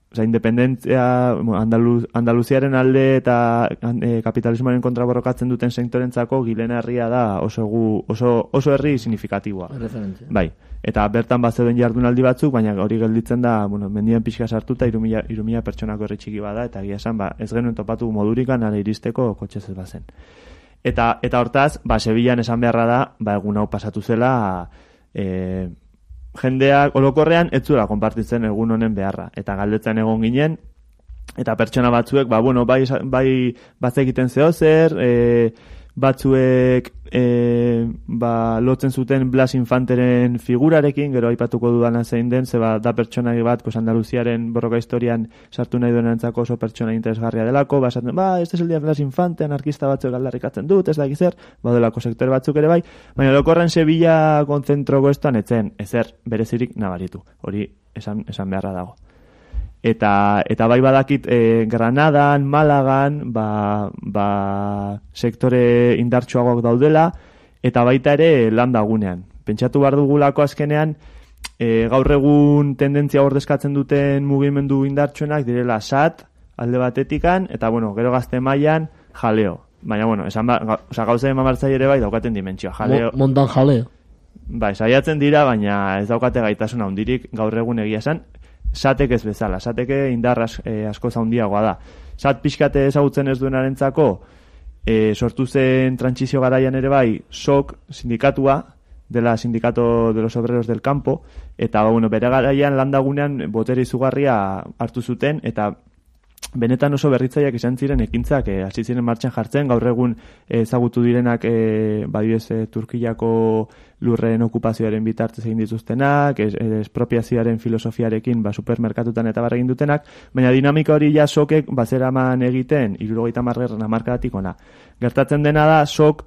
[SPEAKER 1] independentzia Andaluziaren alde eta kapitalismoaren kontra borrokatzen duten sektorentzako Gilena herria da oso herri signifikatiboa. Bai. Eta bertan bazeuden jardunaldi batzuk, baina hori gelditzen da, mendian pixka sartuta 3.000 pertsonako herri txiki bada, eta egia esan, ez genuen topatu modurikan ara iristeko kotxez ez bazen. Eta hortaz, Sevillan esan beharra da, egun hau pasatu zela, jendeak orokorrean ez zuela konpartitzen egun honen beharra. Eta galdetzen egon ginen, eta pertsona batzuek, bai batzekiten zehozer, batzuek lotzen zuten Blas Infanteren figurarekin, gero aipatuko dudana zein den, zeba da pertsona bat, Andaluziaren borroka historian sartu nahi duenentzako oso pertsona interesgarria delako, esaten, este es el día de Blas Infante, anarkista batzuek aldarrikatzen dut, ez da gizer, badelako sektore batzuk ere bai, baina lokorren Sevilla konzentroko estoan ezer berezirik nabaritu, hori esan beharra dago. Eta bai badakit Granadan, Malagan, sektore indartsuagoak daudela, eta baita ere landagunean. Pentsatu behar dugulako azkenean, gaur egun tendentzia ordezkatzen duten mugimendu indartsuenak direla SAT, alde batetikan, eta gero gazte mailan jaleo. Baina, gauza emamartzai ere bai daukaten dimentsioa. Jaleo.
[SPEAKER 2] Montan jaleo.
[SPEAKER 1] Bai, saiatzen dira, baina ez daukate gaitasuna handirik gaur egun egia esan, Satek ez bezala, Sateke indar asko zaundiagoa da. Sat pixkate ezagutzen ez duenarentzako sortu zen trantsizio garaian ere bai SOK sindikatua, dela Sindicato de los Obreros del Campo, eta bere garaian landagunean botere izugarria hartu zuten, eta benetan oso berritzaileak izan ziren ekintzak hasi ziren martxan jartzen, gaur egun ezagutu direnak Turkiako lurren okupazioaren bitartez egin dituztenak, espropiazioaren filosofiarekin supermerkatutan eta egin dutenak, baina dinamika hori ja SOKek bazeraman egiten 70. hamarkadatik ona. Gertatzen dena da SOK,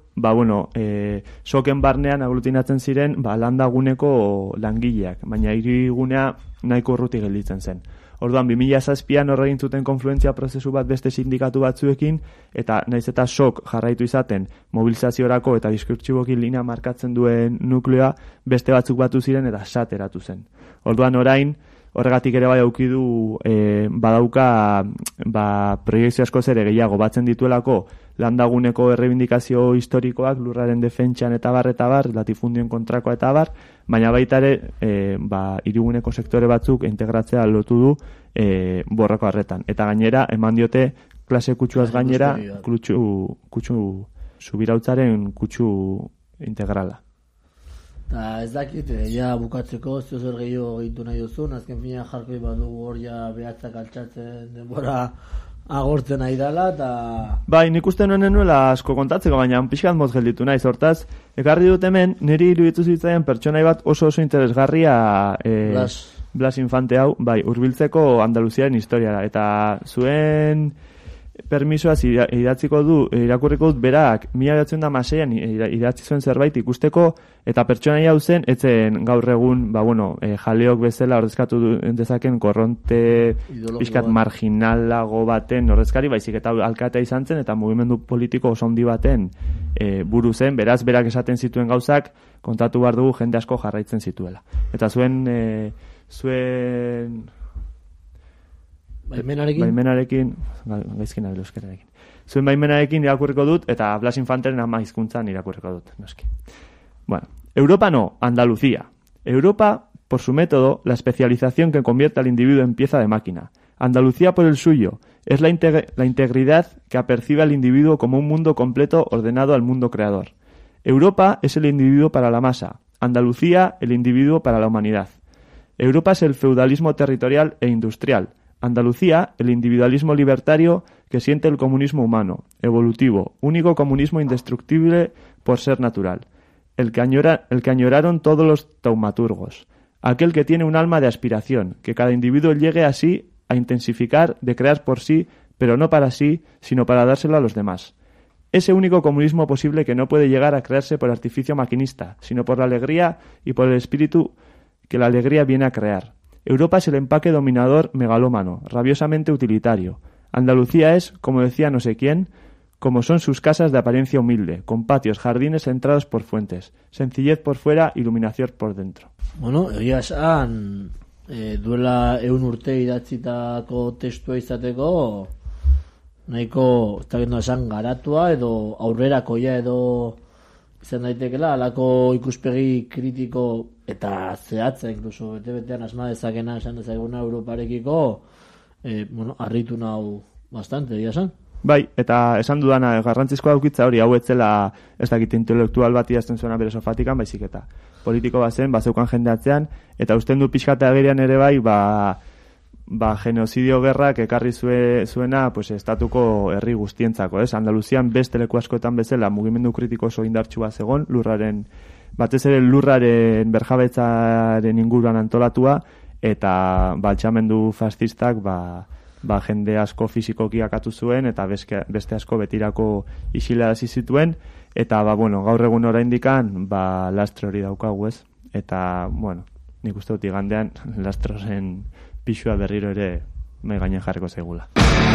[SPEAKER 1] SOKen barnean aglutinatzen ziren landaguneko langileak, baina hirigunea nahiko urruti gelditzen zen. Orduan, 2007an horregin zuten konfluentzia prozesu bat beste sindikatu batzuekin, eta naiz eta SOK jarraitu izaten mobilizaziorako eta diskurtsiboki linea markatzen duen nukleoa, beste batzuk batu ziren eta SAT eratu zen. Orduan, orain, horregatik ere bai aukidu badauka proiektzio asko zere gehiago batzen dituelako landaguneko errebindikazio historikoak lurraren defentsan eta bar, latifundioen kontrakoa eta bar, baina baita ere hiriguneko sektore batzuk integratzea lotu du borroko harretan. Eta gainera, eman diote klase kutsuaz gainera kutsu subirautzaren kutsu integrala.
[SPEAKER 2] Ez dakit, ja bukatzeko, zer gehiago egitu nahi duzun, azken fina jarkoi badugu hor ja behatzak altxatzen denbora agortzen nahi dela, eta...
[SPEAKER 1] Bai, nik uste nuela asko kontatzeko, baina pixkat moz gelditu nahi, hortaz, ekarri dut hemen, niri iruditu zitzaien pertsonai bat oso interesgarria Blas Infante hau, bai, hurbiltzeko Andaluziaren historiara, eta zuen permisoaz irakurriko dut berak 1906an idatzi zuen zerbait ikusteko, eta pertsonai hau zen, etzen gaur egun, jaleok bezala ordezkatu dezaken korronte pixkat marginalago baten ordezkari, baizik eta alkatea izan zen, eta mugimendu politiko oso handi baten buru zen, beraz, berak esaten zituen gauzak, kontatu behar dugu jende asko jarraitzen zituela. Eta zuen baimenarekin gaizkin abel euskararekin. Zuen baimenarekin irakurriko dut, eta Blas Infanteren ama hizkuntzan irakurriko dut, noski. Bueno, Europa no, Andalucía. Europa, por su método, la especialización que convierte al individuo en pieza de máquina. Andalucía por el suyo, es la integridad que apercibe al individuo como un mundo completo ordenado al mundo creador. Europa es el individuo para la masa, Andalucía el individuo para la humanidad. Europa es el feudalismo territorial e industrial, Andalucía el individualismo libertario que siente el comunismo humano, evolutivo, único comunismo indestructible por ser natural, el que añoraron todos los taumaturgos, aquel que tiene un alma de aspiración, que cada individuo llegue así a intensificar, de crear por sí, pero no para sí, sino para dárselo a los demás. Ese único comunismo posible que no puede llegar a crearse por artificio maquinista, sino por la alegría y por el espíritu que la alegría viene a crear. Europa es el empaque dominador megalómano, rabiosamente utilitario. Andalucía es, como decía no sé quién, como son sus casas de apariencia humilde, con patios, jardines centrados por fuentes, sencillez por fuera, iluminación por dentro.
[SPEAKER 2] Bueno, egia esan, duela 100 urte idatzitako testua izateko nahiko, ez da gendo esan, garatua edo aurrerakoia edo izan daitekela, alako ikuspegi kritiko eta zehatza, inkluso bete-betean asma dezakena esan dezaguna Europarekiko, harritu nau bastante, dia esan.
[SPEAKER 1] Bai, eta esan dudana garrantzizkoa daukitza hori, hau etzela ez dakit intelektual bat idazten zuena bere sofatikan, baizik eta politiko bazen, bazeukan jendeatzean, eta usten du pixkate agerian ere bai, genozidio gerrak ekarri zuena pues, estatuko herri guztientzako, ez? Andaluzian beste leku askoetan bezala mugimendu kritiko oso indartsua zegon, batez ere lurraren berjabetzaren inguruan antolatua, eta altxamendu fascistak jende asko fisikoki akatu zuen, eta beste asko betirako isilarazi zituen, eta gaur egun oraindikan lastre hori daukagu, ez? Eta, nik uste dut igandean lastroren pixua berriro ere mai gainen jarriko zaigula.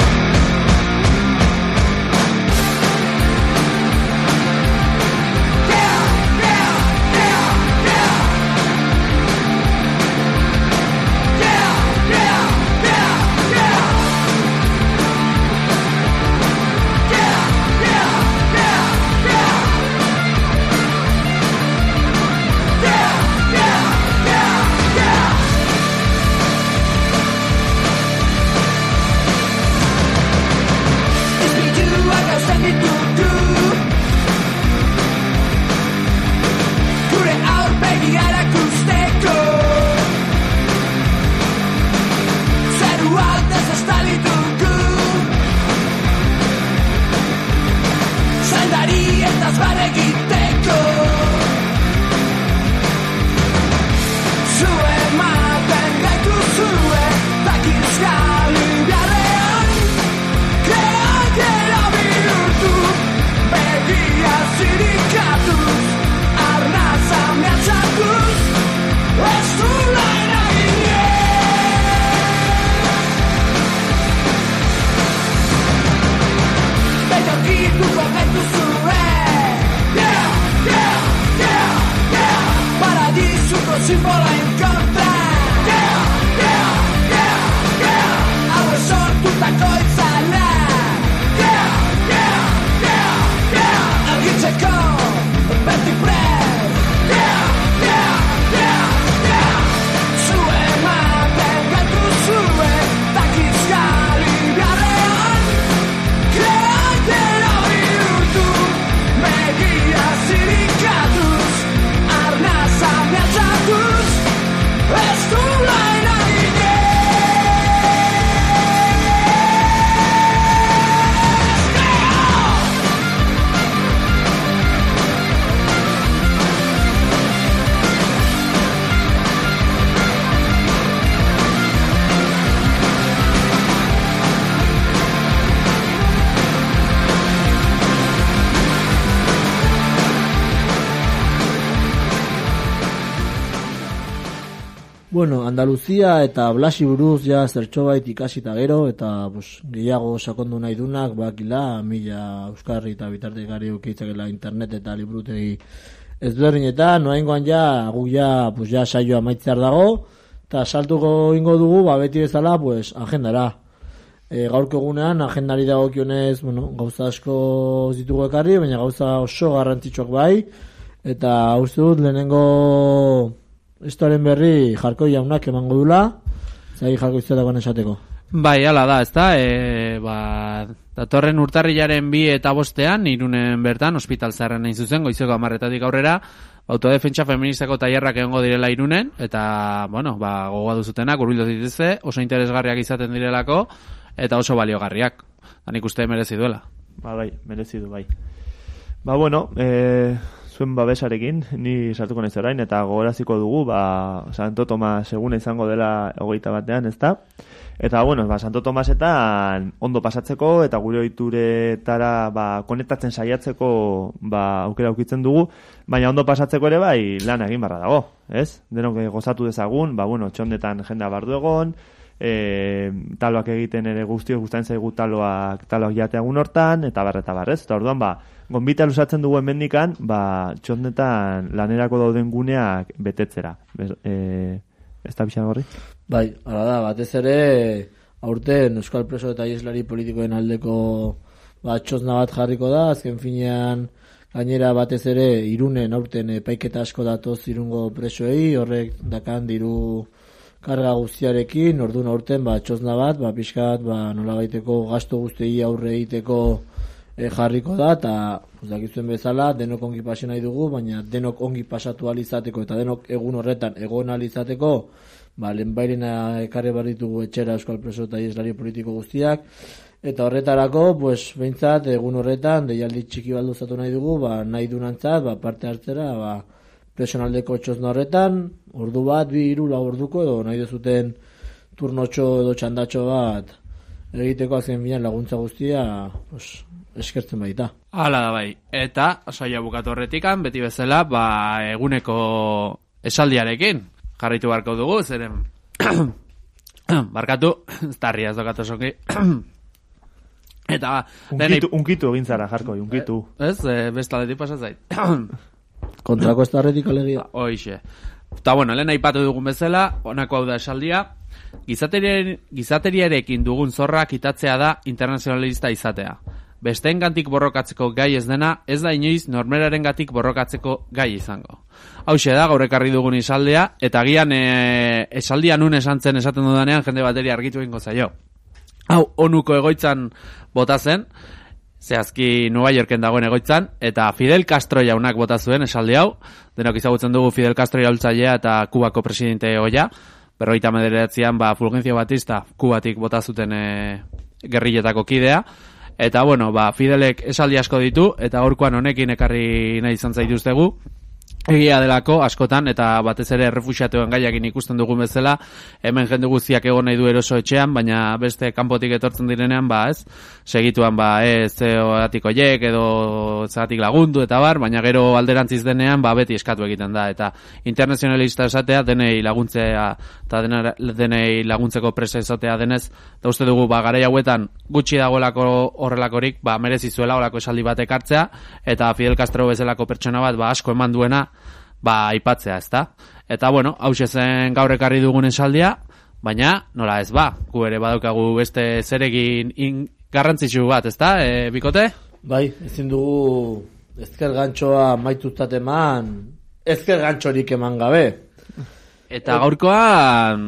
[SPEAKER 2] Bueno, Andaluzia eta Blasi buruz ja zertxobait ikasita gero, eta gehiago sakondu nahi dunak, bakila, mila euskarri eta bitartekari ukeitzakela internet eta liburutegi ezberdinetan, noaingoan ja, guk ja saioa maitzear dago, eta saltuko ingo dugu, beti bezala, agendara. Gaurko egunean, agendari dagokionez, gauza asko zitugu ekarri, baina gauza oso garrantzitsuak bai, eta uste dut lehenengo historien berri Jarkoi jaunak emango dula, zai Jarkoi zetakoan esateko.
[SPEAKER 3] Bai, ala da, ezta, datorren urtarrilaren 2 eta 5 Irunen bertan, ospital zaharren nahi zuzen, goizeko 10 aurrera, autodefentsa feministako tailerrak egongo direla Irunen, eta, gogoa duzutenak, urbildu dituzte, oso interesgarriak izaten direlako, eta oso baliogarriak. Nik uste merezi duela.
[SPEAKER 1] Bai, merezi du, bai. Zuen babesarekin, ni sartuko naiz orain, eta gogoraziko dugu, Santo Tomas eguna izango dela 21, ezta? Eta, Santo Tomasetan ondo pasatzeko, eta gure ohituretara konektatzen saiatzeko aukera aukitzen dugu, baina ondo pasatzeko ere bai lan egin barra dago, ez? Denok gozatu dezagun, txondetan jendea bardu egon, taloak egiten ere guztain zaigu taloak jateagun hortan, eta barrez, eta orduan gonbita lusatzen dugu hemendikan, txondetan lanerako dauden guneak betetzera. Ez da pixan horri?
[SPEAKER 2] Bai, hala da, batez ere aurten euskal preso eta ieslari politikoen aldeko txosna bat jarriko da, azken finean gainera batez ere Irunen aurten epaiketa asko datoz Irungo presoei, horrek dakan diru karga guztiarekin, orduan aurten txosna bat, pixkat nolabaiteko gasto guztiei aurre egiteko jarriko da, eta dakizuen bezala, denok ongi pasi nahi dugu, baina denok ongi pasatu alizateko eta denok egun horretan egon alizateko, lehenbairena ekarri behar ditugu etxera euskal preso eta ieslari politiko guztiak, eta horretarako, behintzat, egun horretan, deialdi txiki balduzatu nahi dugu, nahi dunantzat, parte hartzera, presionaldeko txosna horretan, ordu bat, 2-3 orduko, edo nahi duzuten turnotxo edo txandatxo bat, egiteko azken binean laguntza guztia, eskertzen baita.
[SPEAKER 3] Hala da bai, eta saia bukatu horretikan, beti bezala, eguneko esaldiarekin jarraitu barko dugu, zeren barkatu, tarria ez dokatu songi. Eta
[SPEAKER 1] unkitu egin zara, Jarko, unkitu.
[SPEAKER 3] Ez, bestaletik pasazait.
[SPEAKER 2] Kontrako ez tarretik alegia.
[SPEAKER 3] Hoixe. Eta bueno, lehen aipatu dugun bezala, honako hau da esaldia, gizateriarekin dugun zorra kitatzea da internazionalista izatea. Besteengatik borrokatzeko gai ez dena, ez da inoiz normerarengatik borrokatzeko gai izango. Hauxe da, gaur ekarri dugun isaldea, eta gian esaldia nun esaten dudanean jende bateri argitu egingo zaio. Hau, onuko egoitzan bota zen, zehazki Nueva Yorken dagoen egoitzan, eta Fidel Castro jaunak bota zuen esaldi hau, denok ezagutzen dugu Fidel Castro jaultzailea eta Kubako presidente oia, 59an Fulgencio Batista Kubatik bota zuten gerrilletako kidea, eta bueno, Fidelek esaldi asko ditu, eta gaurkoan honekin ekarri nahi izan zaituztegu, egia delako askotan, eta batez ere errefuxiatuen gaiakin ikusten dugun bezala, hemen jende guztiak egon nahi du eroso etxean, baina beste kanpotik etortzen direnean, ez, segituan, ez zeoatik oiek, edo zeatik lagundu, eta baina gero alderantziz denean, beti eskatu egiten da, eta internazionalista esatea, denei laguntzea, eta denei laguntzeko presa esatea denez, eta uste dugu, garai hauetan, gutxi dagoelako horrelakorik, merezi zuela horrelako esaldi bat ekartzea, eta Fidel Castro bezalako pertsona bat, asko eman duena, aipatzea, ezta? Eta bueno, hauxe zen gaur ekarri dugun esaldia, baina nola ez gu ere badaukagu beste zeregin garrantzitsu bat, ezta? Bikote?
[SPEAKER 2] Bai, ezin dugu ezker gantxoa maituztat eman, ezker gantxorik eman gabe.
[SPEAKER 3] Eta gaurkoan,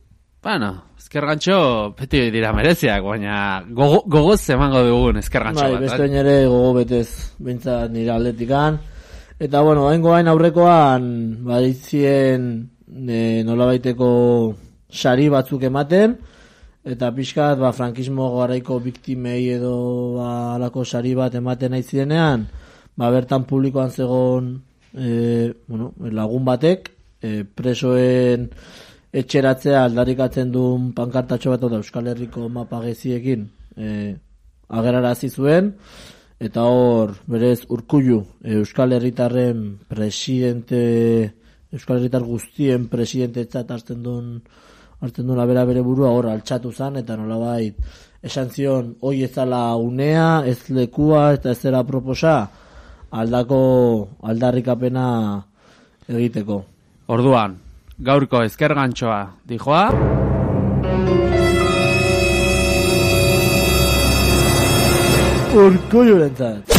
[SPEAKER 3] ezker gantxo beti dira mereziak, baina gogoz emango dugun ezker gantxo bat.
[SPEAKER 2] Bai, beste ere gogo betez, bintzat nire aldetikan. Eta bueno, hain aurrekoan baditzien nolabaiteko sari batzuk ematen, eta pixkat frankismo garaiko biktimei edo alako sari bat ematen nahi zirenean, bertan publikoan zegoen lagun batek, presoen etxeratzea aldarrikatzen duen pankartatxo bat, da Euskal Herriko mapa geziekin agerarazi zuen, eta hor, berez, Urkullu, Euskal Herritarren presidente, Euskal Herritar guztien presidentetzat hartzen duen bere burua, hor altxatu zen, eta nolabait, esan zion, hoi ezala unea, ez lekua, eta ez zera proposa, aldarrikapena egiteko.
[SPEAKER 3] Orduan, gaurko ezker gantxoa, dijoa...
[SPEAKER 2] Urkullurentzat.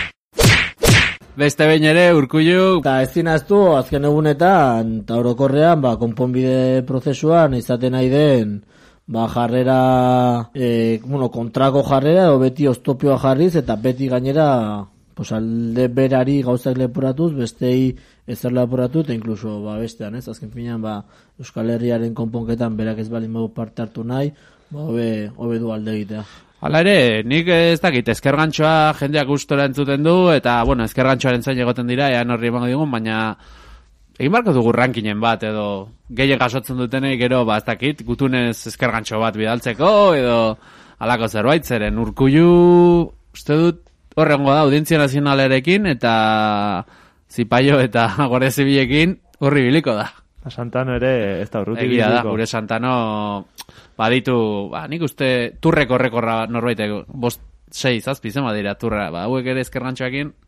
[SPEAKER 3] Beste behin ere, Urkullu...
[SPEAKER 2] Eta ezin aztu, azken egunetan, eta orokorrean, konponbide prozesuan, izaten nahi den, jarrera, kontrako jarrera, edo beti oztopioa jarriz, eta beti gainera, alde berari gauzak leporatuz, bestei ezer leporatu, eta inkluso, bestean, ez? Azken finean, Euskal Herriaren konponketan, berak ez balin modu parte hartu nahi, hobe du alde egitea.
[SPEAKER 3] Hala ere, nik ez dakit, ezker gantxoa jendeak gustora entzuten du, eta, ezker gantxoaren zain egoten dira, ean horri emango digun, baina egin barko dugu rankinen bat, edo gehien jasotzen dutenei gero, ez dakit, gutunez ezker gantxo bat bidaltzeko, edo alako zerbait, zeren Urkullu, uste dut, horrengo da, Audientzia Nazionalarekin, eta Zipaio eta Guardia Zibilekin horri biliko da.
[SPEAKER 1] Santano ere ez da urruti
[SPEAKER 3] biliko. Egia da, gure Santano... Baditu, nik uste turreko rekorra norbaitek, 5-6 zazpi zema dira turra, hauek ere ezker gantxoekin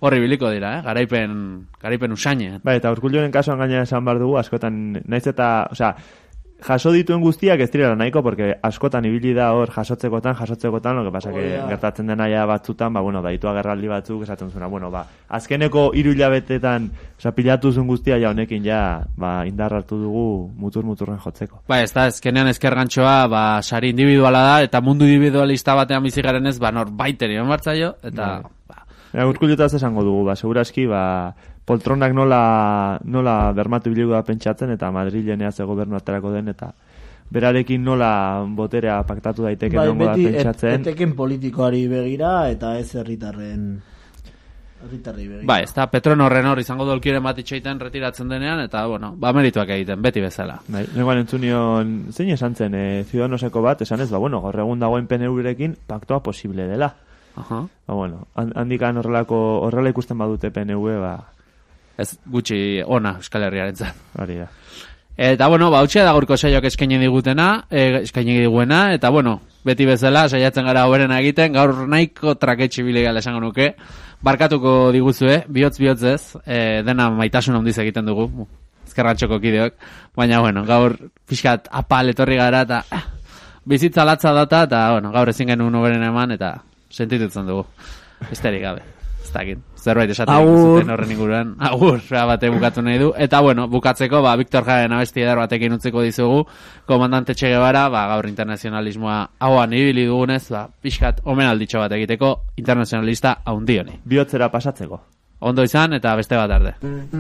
[SPEAKER 3] horri biliko dira, garaipen usaine.
[SPEAKER 1] Bai, eta Urkulluren kasuan gainera esan behar dugu, askotan, naiz eta, osea, jaso dituen guztiak ez direla nahiko, porque askotan ibili da hor jasotzekotan, lo que pasa que gertatzen dena ja batzutan, bueno, daitu agerraldi batzuk esaten zuna, azkeneko 3 hilabetetan, pilatu zuen guztia ja honekin indar hartu dugu muturren jotzeko.
[SPEAKER 3] Bai, ez da, ezkenean ezker gantxoa, sari individuala da, eta mundu individualista batean bizi garenez, nor baiteri onbartzaio, eta...
[SPEAKER 1] Urkullutaz esango dugu, seguraski, poltronak nola bermatu biliko da pentsatzen, eta Madrilen eaz gobernu aterako den, eta berarekin nola boterea paktatu daiteke nongo da pentsatzen.
[SPEAKER 2] Eteken politikoari begira, eta ez herritarrei begira.
[SPEAKER 3] Bai, ez da, Petronorren hor izango dolkiren bat itxeiten retiratzen denean, eta, merituak egiten, beti bezala.
[SPEAKER 1] Bai, negoan entzunion, zein esan zen, Ciudadanoseko bat, esan ez, gaur egun dagoen PNV-rekin paktoa posible dela. Handikan horrela ikusten badute PNV,
[SPEAKER 3] ez gutxi ona Euskal Herriaren zan.
[SPEAKER 1] Hori da.
[SPEAKER 3] Eta, hautsia da gaurko saioak eskaini diguena, eta, beti bezala, saiatzen gara hoberena egiten, gaur nahiko traketxe bilegal esango nuke, barkatuko diguzue, bihotz ez, dena maitasun handiz egiten dugu, ezkerrantxoko kideok, baina, gaur pixkat apal etorri gara, eta bizitza latza data, eta, gaur ezin genuen hoberena eman, eta sentitutzen dugu. Besterik gabe. Ez dakit. Zerbait esaten zuten horren inguruan. Agur, bate bukatu nahi du. Eta, bukatzeko, Victor Jaren abesti eder batekin utziko dizugu, komandante Che Guevara, gaur internazionalismoa hauan ibili dugunez, pixkat omenalditxo bat egiteko internazionalista haundioni.
[SPEAKER 1] Bihotzera pasatzeko.
[SPEAKER 3] Ondo izan, eta beste bat arde.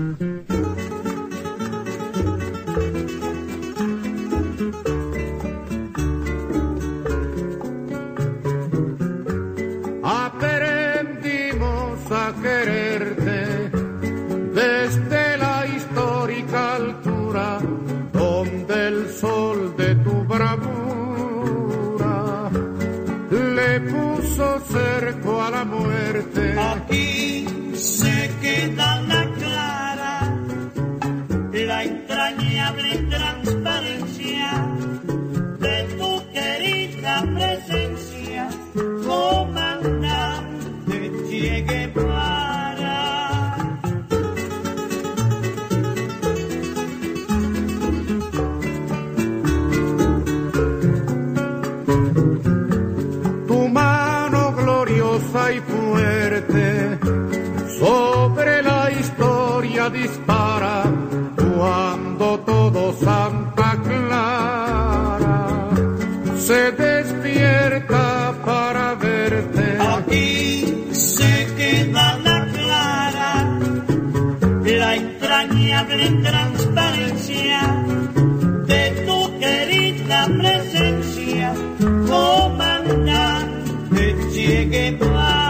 [SPEAKER 6] Quererte desde la histórica altura donde el sol de tu bravura le puso cerco a la muerte.
[SPEAKER 7] Aquí se queda la clara, la entrañable transparencia de tu querida presencia, comandante Che Guevara.
[SPEAKER 6] Y fuerte sobre la historia dispara cuando todo Santa Clara se despierta para verte.
[SPEAKER 7] Aquí se queda la clara, la entrañable transparencia de tu querida presencia, comandante Che Guevara.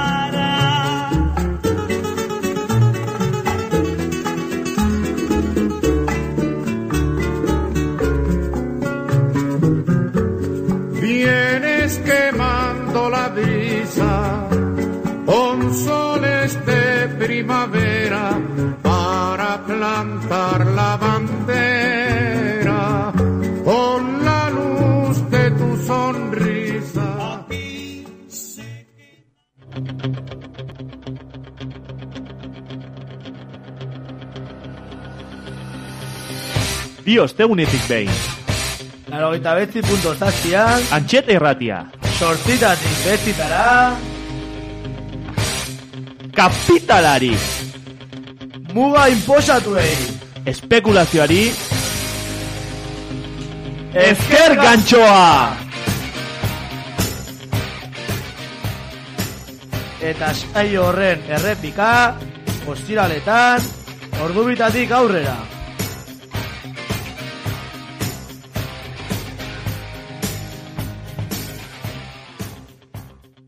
[SPEAKER 6] Vienes quemando la brisa con soles de primavera para plantar la bandera con la luz de tu sonrisa. Aquí se
[SPEAKER 1] Dios, tegunetik behin.
[SPEAKER 2] 98.7
[SPEAKER 1] Antxeta irratia.
[SPEAKER 2] Sortzitatik betzitara.
[SPEAKER 1] Kapitalari.
[SPEAKER 2] Muga inposatuei.
[SPEAKER 1] Espekulazioari. Ezker gantxoa.
[SPEAKER 2] Eta saio horren errepika, ostiraletan, ordubitatik aurrera.